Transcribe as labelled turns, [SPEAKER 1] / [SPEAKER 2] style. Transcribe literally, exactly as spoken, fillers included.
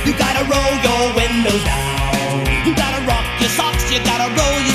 [SPEAKER 1] You gotta roll your windows down. You gotta rock your socks, you gotta roll